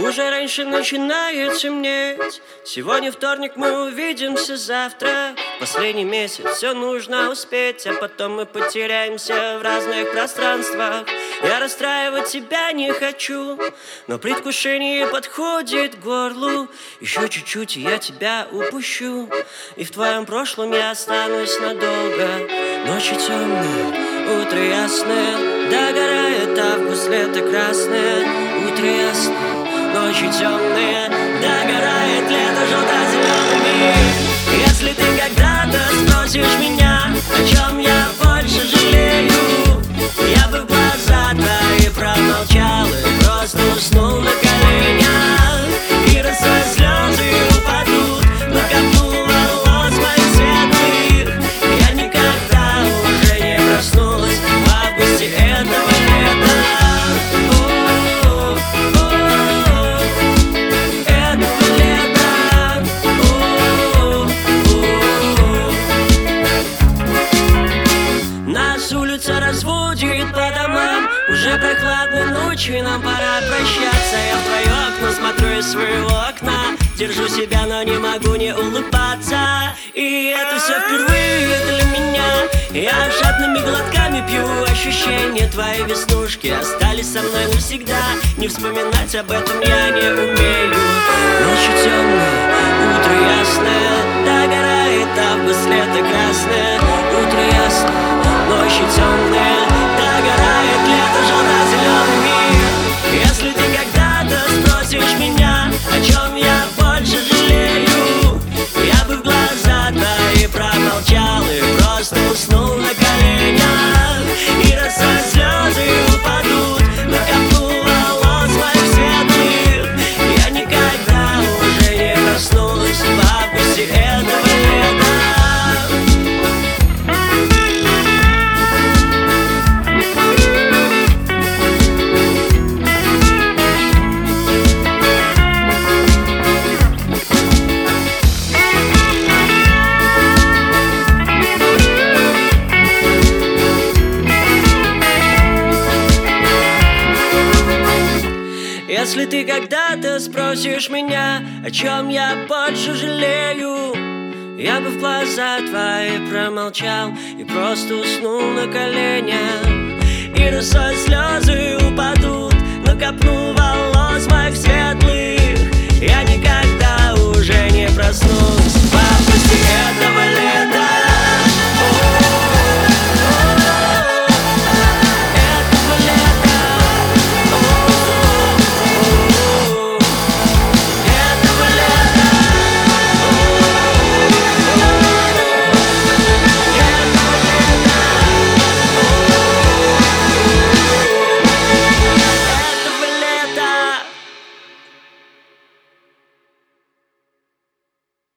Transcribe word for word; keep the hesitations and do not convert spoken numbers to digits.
Уже раньше начинает темнеть. Сегодня вторник, мы увидимся завтра. Последний месяц, все нужно успеть, а потом мы потеряемся в разных пространствах. Я расстраивать тебя не хочу, но предвкушение подходит к горлу. Еще чуть-чуть, и я тебя упущу, и в твоем прошлом я останусь надолго. Ночи темные, утро ясное, догорает август, лето красное. Утро ясное, ночи темные, догорает лето желто-зелеными. Если ты когда-то спросишь меня, о чем я больше жалею, я бы в глаза твои промолчал и просто уснул на коленях. И росой слезы упадут на копну волос моих светлых. Я никогда уже не проснулась в августе этого лета. Улица разводит по домам, уже прохладные ночи, нам пора прощаться. Я в твое окно смотрю из своего окна, держу себя, но не могу не улыбаться. И это все впервые для меня. Я жадными глотками пью ощущения. Твои веснушки остались со мной навсегда. Не вспоминать об этом я не умею. Ночи темные, утро ясное, догорает август, лето красное. Утро ясное, ночи темные, догорает лето желто-зелеными. Если ты когда-то спросишь меня, о чем я больше жалею, я бы в глаза твои промолчал и просто уснул на коленях. И росой слезы упадут на копну волос моих светлых. Я никогда уже не проснулась в августе этого лета. Если ты когда-то спросишь меня, о чем я больше жалею, я бы в глаза твои промолчал и просто уснул на коленях. И росой слезы упадут на копну волос моих светлых. Я никогда уже не проснусь